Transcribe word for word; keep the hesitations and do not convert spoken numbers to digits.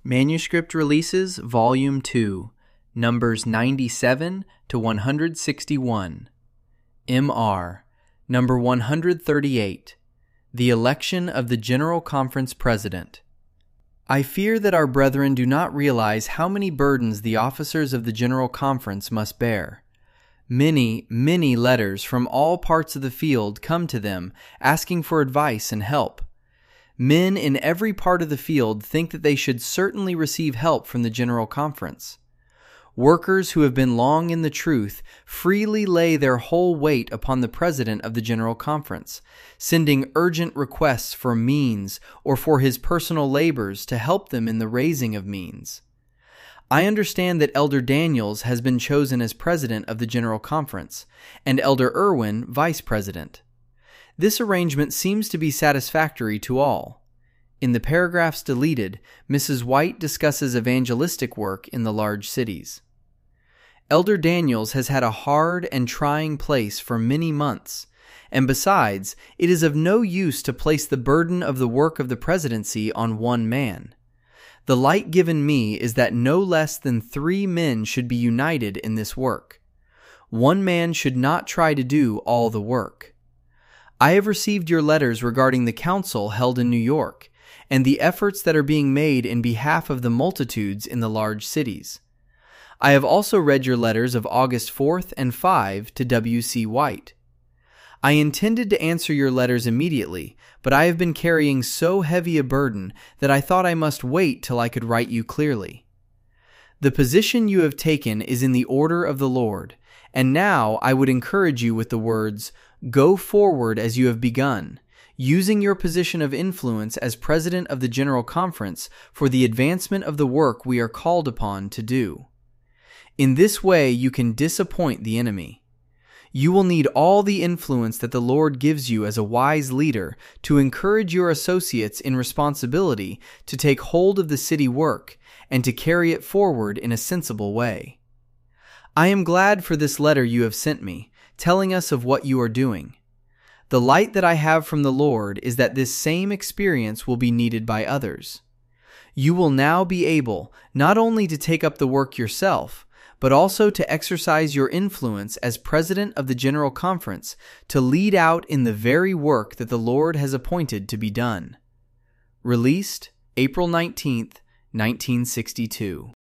Manuscript Releases, Volume two, Numbers ninety-seven to one hundred sixty-one. M R, Number one hundred thirty-eight, The Election of the General Conference President. I fear that our brethren do not realize how many burdens the officers of the General Conference must bear. Many, many letters from all parts of the field come to them asking for advice and help. Men in every part of the field think that they should certainly receive help from the General Conference. Workers who have been long in the truth freely lay their whole weight upon the President of the General Conference, sending urgent requests for means or for his personal labors to help them in the raising of means. I understand that Elder Daniels has been chosen as President of the General Conference, and Elder Irwin Vice President. This arrangement seems to be satisfactory to all. In the paragraphs deleted, Missus White discusses evangelistic work in the large cities. Elder Daniels has had a hard and trying place for many months, and besides, it is of no use to place the burden of the work of the presidency on one man. The light given me is that no less than three men should be united in this work. One man should not try to do all the work. I have received your letters regarding the council held in New York and the efforts that are being made in behalf of the multitudes in the large cities. I have also read your letters of August fourth and fifth to W C White. I intended to answer your letters immediately, but I have been carrying so heavy a burden that I thought I must wait till I could write you clearly. The position you have taken is in the order of the Lord, and now I would encourage you with the words, "Go forward as you have begun, using your position of influence as President of the General Conference for the advancement of the work we are called upon to do. In this way you can disappoint the enemy. You will need all the influence that the Lord gives you as a wise leader to encourage your associates in responsibility to take hold of the city work and to carry it forward in a sensible way. I am glad for this letter you have sent me, telling us of what you are doing. The light that I have from the Lord is that this same experience will be needed by others. You will now be able not only to take up the work yourself, but also to exercise your influence as President of the General Conference to lead out in the very work that the Lord has appointed to be done." Released April nineteenth, nineteen sixty-two.